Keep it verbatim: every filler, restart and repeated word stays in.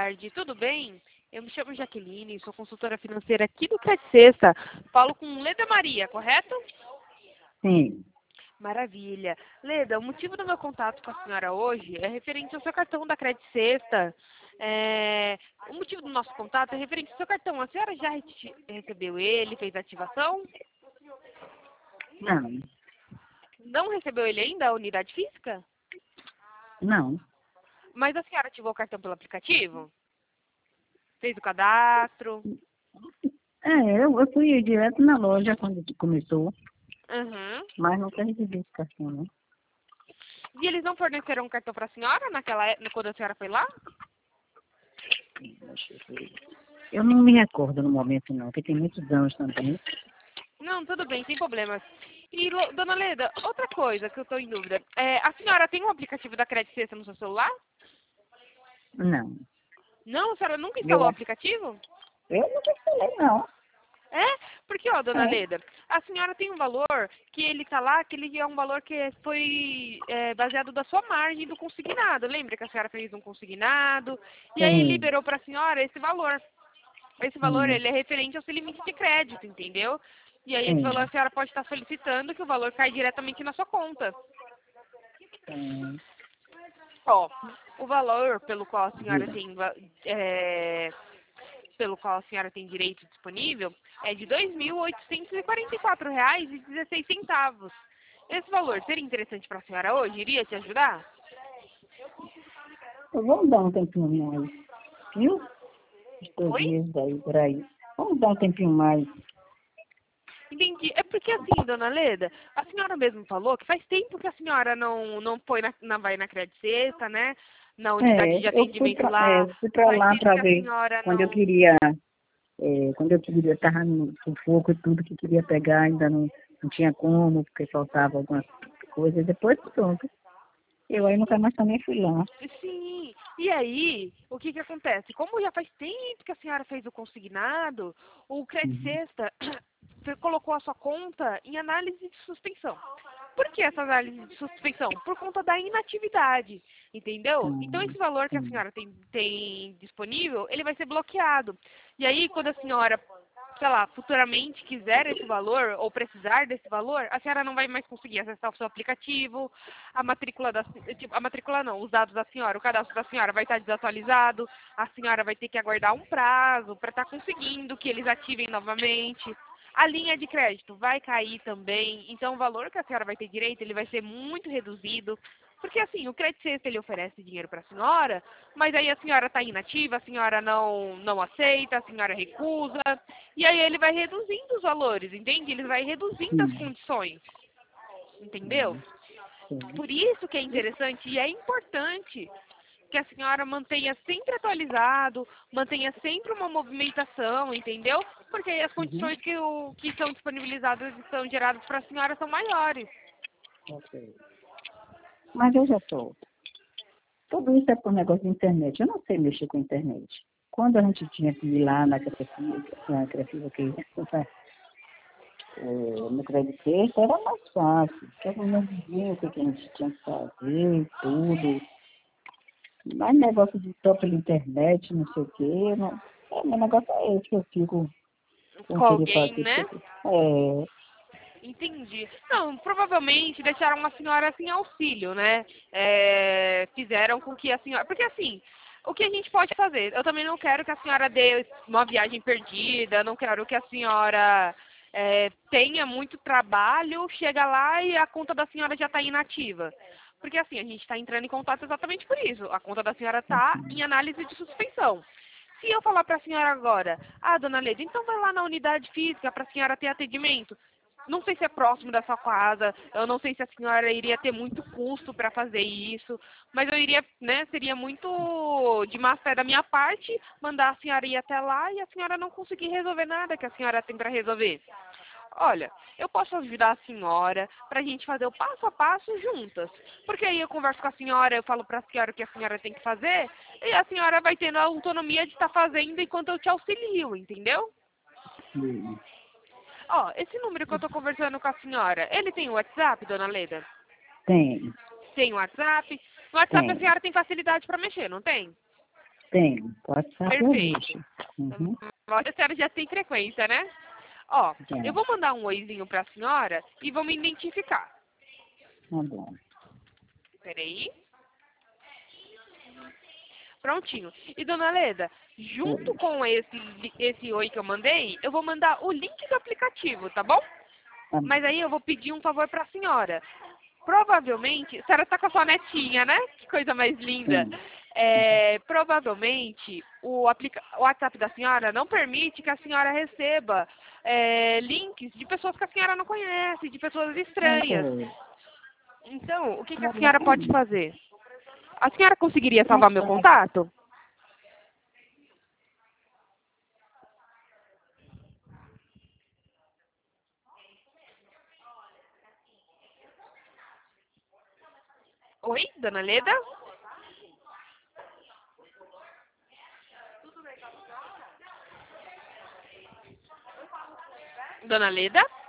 tarde, tudo bem? Eu me chamo Jaqueline, sou consultora financeira aqui do Credit Sexta. Falo com Leda Maria, correto? Sim. Maravilha. Leda, o motivo do meu contato com a senhora hoje é referente ao seu cartão da Credit Sexta. É, o motivo do nosso contato é referente ao seu cartão. A senhora já reti- recebeu ele, fez a ativação? Não. Não recebeu ele ainda, a unidade física? Não. Mas a senhora ativou o cartão pelo aplicativo? Fez o cadastro? É, eu, eu fui direto na loja quando começou, Uhum. mas não tem identificação, né? E eles não forneceram um cartão para a senhora naquela, é- quando a senhora foi lá? Deixa eu ver. Eu não me recordo no momento, não, porque tem muitos anos também. Não, tudo bem, sem problemas. E, Lo- dona Leda, outra coisa que eu estou em dúvida. É, a senhora tem um aplicativo da Credit Sexta no seu celular? Não. Não, a senhora nunca instalou o Eu, aplicativo? eu nunca falei, não. É? Porque, ó, dona É. Leda, a senhora tem um valor que ele tá lá, que ele é um valor que foi é, baseado da sua margem do consignado. Lembra que a senhora fez um consignado? E aí Sim. liberou para a senhora esse valor. Esse valor, Sim. ele é referente ao seu limite de crédito, entendeu? E aí esse valor a Sim. senhora pode estar solicitando que o valor cai diretamente na sua conta. Sim. Ó, o valor pelo qual a senhora Diga. tem, va- é, pelo qual a senhora tem direito disponível é de dois mil oitocentos e quarenta e quatro reais e dezesseis centavos. Esse valor seria interessante para a senhora hoje? Iria te ajudar? Eu vou dar um tempinho mais, viu? Uns dois Oi? meses aí, por aí. Vamos dar um tempinho mais. Entendi. É porque assim, dona Leda, a senhora mesmo falou que faz tempo que a senhora não, não foi na, não vai na Credit Sexta, né? Na unidade É, de eu fui atendimento pra, é, lá. fui pra Faz lá tempo pra que a ver senhora quando eu não. queria. É, quando eu queria, estava no sufoco e tudo que queria pegar, ainda não, não tinha como, porque faltava algumas coisas. Depois, pronto. Eu aí nunca mais também fui lá. Sim. E aí, o que que acontece? Como já faz tempo que a senhora fez o consignado, o Credit Uhum. Sexta você colocou a sua conta em análise de suspensão. Por que essa análise de suspensão? Por conta da inatividade, entendeu? Então Hum, esse valor que a sim. senhora tem, tem disponível, ele vai ser bloqueado. E aí quando a senhora, sei lá, futuramente quiser esse valor ou precisar desse valor, a senhora não vai mais conseguir acessar o seu aplicativo, a matrícula da, tipo, a matrícula não, os dados da senhora, o cadastro da senhora vai estar desatualizado, a senhora vai ter que aguardar um prazo para estar conseguindo que eles ativem novamente. A linha de crédito vai cair também, então o valor que a senhora vai ter direito, ele vai ser muito reduzido, porque assim, o Credit Sexta ele oferece dinheiro para a senhora, mas aí a senhora está inativa, a senhora não, não aceita, a senhora recusa, e aí ele vai reduzindo os valores, entende? Ele vai reduzindo as Sim. condições, entendeu? Sim. Sim. Por isso que é interessante e é importante que a senhora mantenha sempre atualizado, mantenha sempre uma movimentação, entendeu? Porque aí as Uhum. condições que, o, que são disponibilizadas e são geradas para a senhora são maiores. Ok. Mas eu já estou. Tudo isso é por negócio de internet. Eu não sei mexer com internet. Quando a gente tinha que ir lá na Crefisa, na Crefisa que é, no Crédito Sexta, era mais fácil. Porque as mulheres diziam o que, que a gente tinha que fazer, tudo. Mas negócio de topo pela internet, não sei o quê, não. É, meu negócio é esse que eu fico sem Com querer alguém, fazer. né? Porque, é, Entendi. Não, provavelmente deixaram a senhora sem auxílio, né? É, fizeram com que a senhora. Porque assim, o que a gente pode fazer? Eu também não quero que a senhora dê uma viagem perdida, não quero que a senhora é, tenha muito trabalho, chega lá e a conta da senhora já está inativa. Porque assim, a gente está entrando em contato exatamente por isso. A conta da senhora está em análise de suspensão. Se eu falar para a senhora agora, ah, dona Leda, então vai lá na unidade física para a senhora ter atendimento. Não sei se é próximo da sua casa, eu não sei se a senhora iria ter muito custo para fazer isso, mas eu iria, né, seria muito de má fé da minha parte mandar a senhora ir até lá e a senhora não conseguir resolver nada que a senhora tem para resolver. Olha, eu posso ajudar a senhora para a gente fazer o passo a passo juntas. Porque aí eu converso com a senhora, eu falo para a senhora o que a senhora tem que fazer, e a senhora vai tendo a autonomia de estar fazendo enquanto eu te auxilio, entendeu? sim, Ó, esse número que eu tô conversando com a senhora, ele tem o WhatsApp, dona Leda? tem, Tem o WhatsApp? No WhatsApp a tem. senhora tem facilidade para mexer, não tem? Tenho. WhatsApp eu Perfeito. uso. Uhum. Olha, a senhora já tem frequência, né? Ó, Já. eu vou mandar um oizinho pra senhora e vou me identificar. Tá bom. Peraí. Prontinho. E, dona Leda, junto Oi. com esse, li- esse oi que eu mandei, eu vou mandar o link do aplicativo, tá bom? Tá Mas bom. aí eu vou pedir um favor pra senhora. Provavelmente, a senhora tá com a sua netinha, né? Que coisa mais linda. Sim. É, provavelmente, o, aplica o WhatsApp da senhora não permite que a senhora receba é, links de pessoas que a senhora não conhece, de pessoas estranhas. Oh, Então, o que, que a senhora pode exatamente. fazer? A senhora conseguiria Como é salvar que meu faz? contato? Oi, dona Leda? Dona Leda?